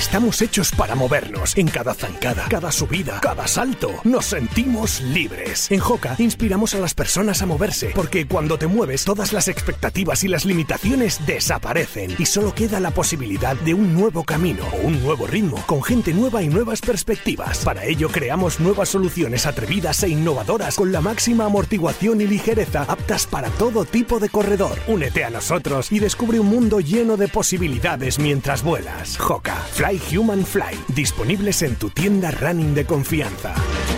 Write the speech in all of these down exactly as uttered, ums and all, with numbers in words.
Estamos hechos para movernos. En cada zancada, cada subida, cada salto, nos sentimos libres. En Hoka inspiramos a las personas a moverse, porque cuando te mueves, todas las expectativas y las limitaciones desaparecen y solo queda la posibilidad de un nuevo camino o un nuevo ritmo, con gente nueva y nuevas perspectivas. Para ello creamos nuevas soluciones atrevidas e innovadoras con la máxima amortiguación y ligereza aptas para todo tipo de corredor. Únete a nosotros y descubre un mundo lleno de posibilidades mientras vuelas. Hoka, Fly Human Fly, disponibles en tu tienda running de confianza.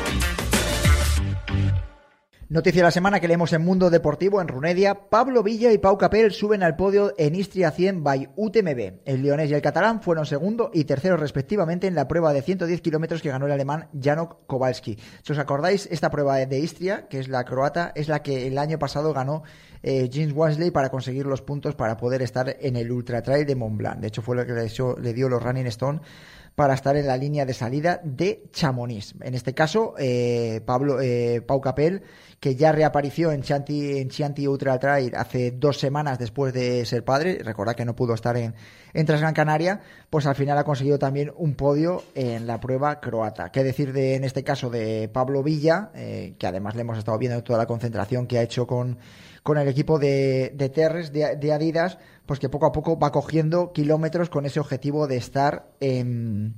Noticia de la semana que leemos en Mundo Deportivo en Runedia. Pablo Villa y Pau Capel suben al podio en Istria cien by U T M B. El leonés y el catalán fueron segundo y tercero respectivamente en la prueba de ciento diez kilómetros que ganó el alemán Janok Kowalski. Si os acordáis, esta prueba de Istria, que es la croata, es la que el año pasado ganó eh, James Walmsley para conseguir los puntos para poder estar en el Ultra Trail de Mont Blanc. De hecho, fue lo que le dio, le dio los Running Stone para estar en la línea de salida de Chamonix. En este caso, eh, Pablo eh, Pau Capel, que ya reapareció en Chianti, en Chianti Ultra Trail hace dos semanas después de ser padre, recordad que no pudo estar en, en Transgran Canaria, pues al final ha conseguido también un podio en la prueba croata. ¿Qué decir de, en este caso, de Pablo Villa, eh, que además le hemos estado viendo toda la concentración que ha hecho con, con el equipo de, de Terres, de, de Adidas, pues que poco a poco va cogiendo kilómetros con ese objetivo de estar en...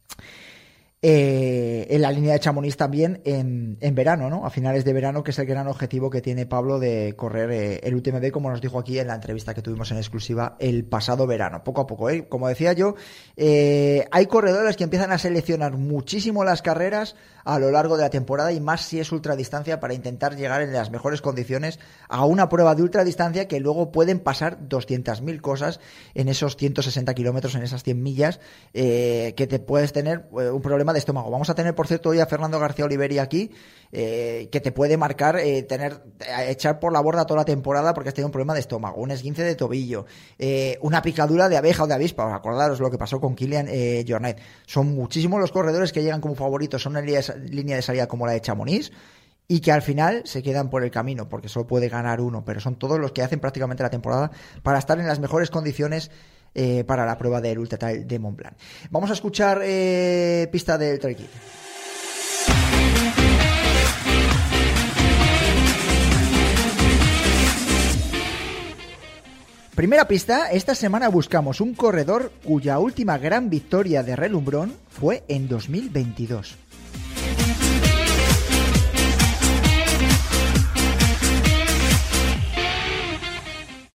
Eh, en la línea de Chamonix también en, en verano, ¿no? A finales de verano, que es el gran objetivo que tiene Pablo de correr eh, el U T M B, como nos dijo aquí en la entrevista que tuvimos en exclusiva el pasado verano. Poco a poco, ¿eh? Como decía yo, eh, hay corredores que empiezan a seleccionar muchísimo las carreras a lo largo de la temporada, y más si es ultradistancia, para intentar llegar en las mejores condiciones a una prueba de ultradistancia, que luego pueden pasar doscientas mil cosas en esos ciento sesenta kilómetros, en esas cien millas, eh, que te puedes tener eh, un problema de estómago. Vamos a tener, por cierto, hoy a Fernando García Oliveri aquí, eh, que te puede marcar, eh, tener, echar por la borda toda la temporada porque has tenido un problema de estómago, un esguince de tobillo, eh, una picadura de abeja o de avispa. Acordaros lo que pasó con Kilian eh, Jornet. Son muchísimos los corredores que llegan como favoritos, son en línea de salida como la de Chamonix, y que al final se quedan por el camino porque solo puede ganar uno, pero son todos los que hacen prácticamente la temporada para estar en las mejores condiciones eh, para la prueba del Ultra Trail de Mont Blanc. Vamos a escuchar eh, pista del Trail Kit. Primera pista. Esta semana buscamos un corredor cuya última gran victoria de relumbrón fue en dos mil veintidós.